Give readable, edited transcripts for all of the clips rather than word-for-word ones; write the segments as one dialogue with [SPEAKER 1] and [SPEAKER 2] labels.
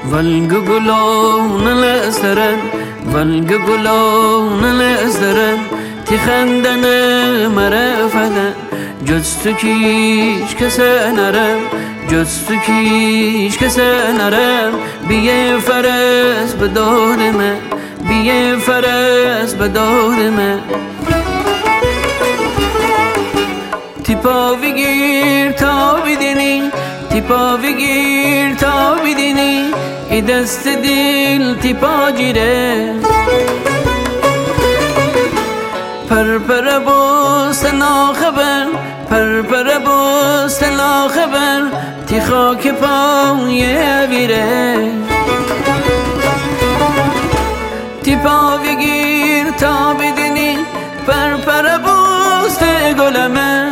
[SPEAKER 1] والگو گلون لسترن والگو گلون لسترن تی خندن مرفدن جز تو کیش کسه نرم جز تو کیش کسه نرم بیه فرس به دور من بیه فرس به دور من تیپا بگیر تا بدینی تیپا بگیر تا بدینی ای دست دل تیپا گیره پر بوست ناخبر پر بوست ناخبر تی خاک پای بیره تیپا بگیر تا بدینی پر بوست گلمه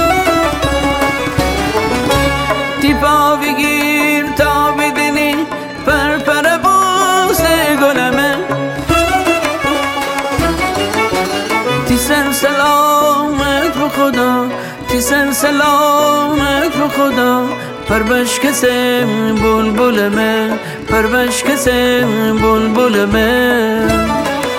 [SPEAKER 1] تیپا بگیر تا بدینی پر بوست گلمه تی سر سلامت به خدا تی سر سلامت به خدا پر بشکسم بلبل من پر بشکسم بلبل من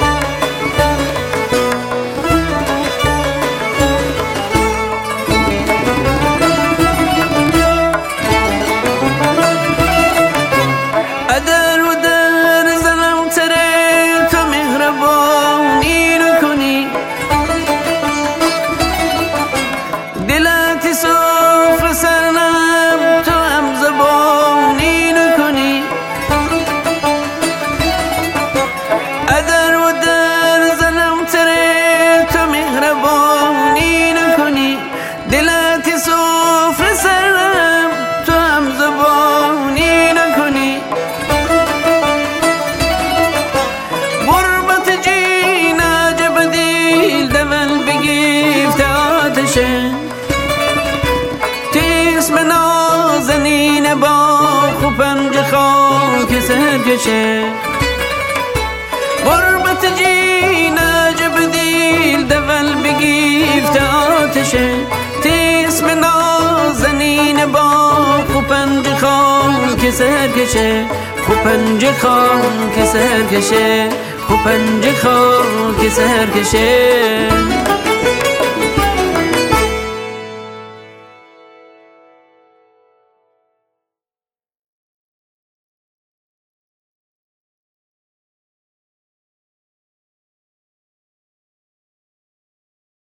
[SPEAKER 1] تیس من نازنین با خوب پنج خاک سرکشه غربت جین عجب دیل دول بگیفت آتشه تیس من نازنین با خوب پنج خاک سرکشه خوب پنج خاک سرکشه خوب پنج خاک سرکشه